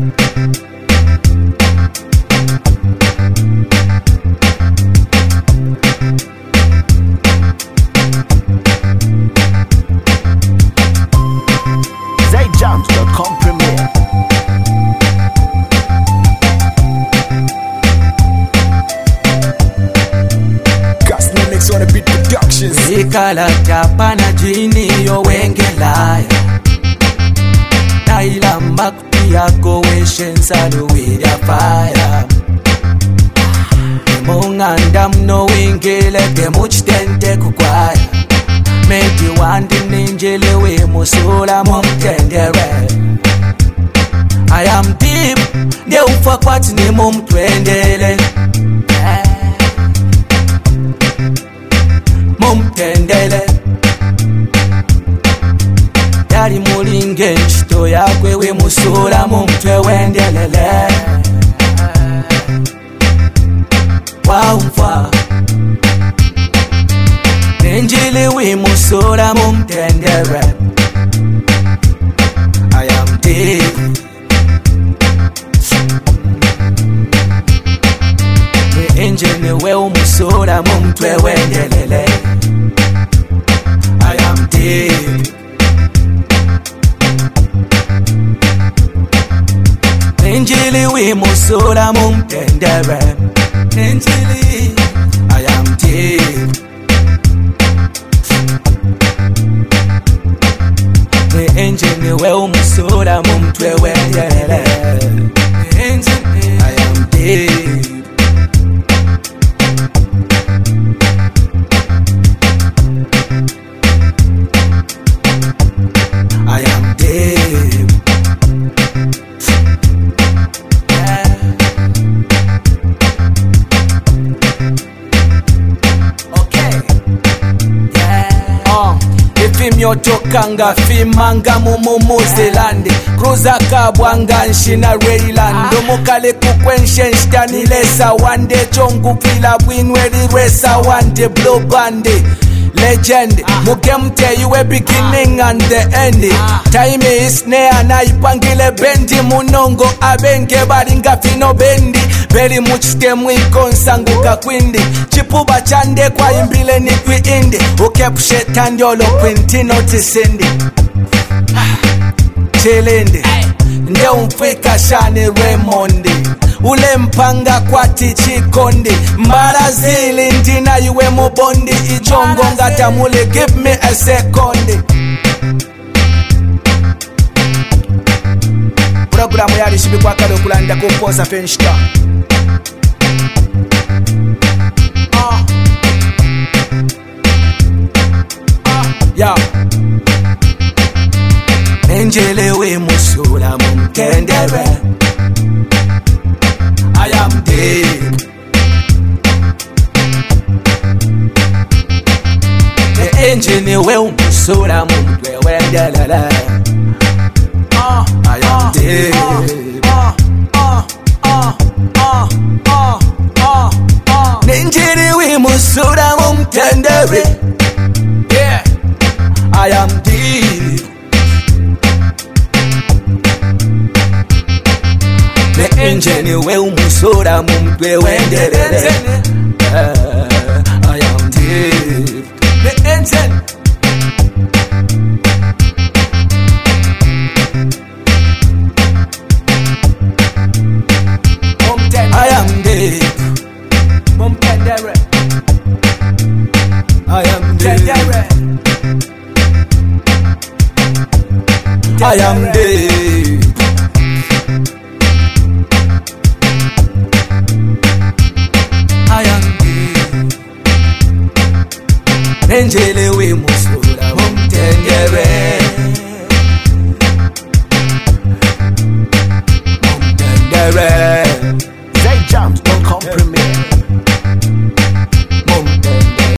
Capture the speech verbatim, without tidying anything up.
Zayjams dot com Premiere. Gasnelix on a beat productions. Ikala tapana jini yo wengelaya Naila makti yako weshen salu with your fire Munganda mno wingile demuch tente kukwaya Meti wandi ninjile we musula mumtendere I am deep, de ufa kwati ni mumtwendele Mumtendele Yari mulinge nchito yakwe we musula mumtwe wendelele Waumfa Ninjili we musula mumtendele I am deep We injili we umusula mumtwe wendelele I am deep Ninjili we musula mumtendere Ninjili I am deep Ninjili we umusula mumtwe wendelele Ninjili I am deep I am deep. Yeah. Okay. Yeah. Uh. Ifimyotokanga fimanga mumu Zealand Cruiser kabwanga nshina Rayland Domukale kukwenshe nshtanilesa wande chongu pila bwinweli resa wande blow bande Legend, uh, mukemte you a beginning and the end. uh, Time is near na ipangile bendi munongo abenke baringa fino bendi Very much stemu ikonsanguka kwindi Chipuba chande kwa imbile ni kwi indi Ukep shetandolo kwinti noticendi Chilindi Nde umfika shani Raymondi Ule mpanga kwa tichi kondi Mbarazili ndina yuwe mubondi Ichongo ngata mule give me a second Programu yari shibi kwa kado kulanda kumposa fenshka uh. uh. Yeah. Nenjele we musula mumtendere I am deep. The engine will musula mumtwe wendelele I am deep. Nenjele we musula mumtendere Yeah, I am deep. The engine we umusura mumtwe wendelele uh, I am deep. The engine I am deep. Mumtendere I am deep. I am deep. I am deep. Nenjele we musula mumtendere Mumtendere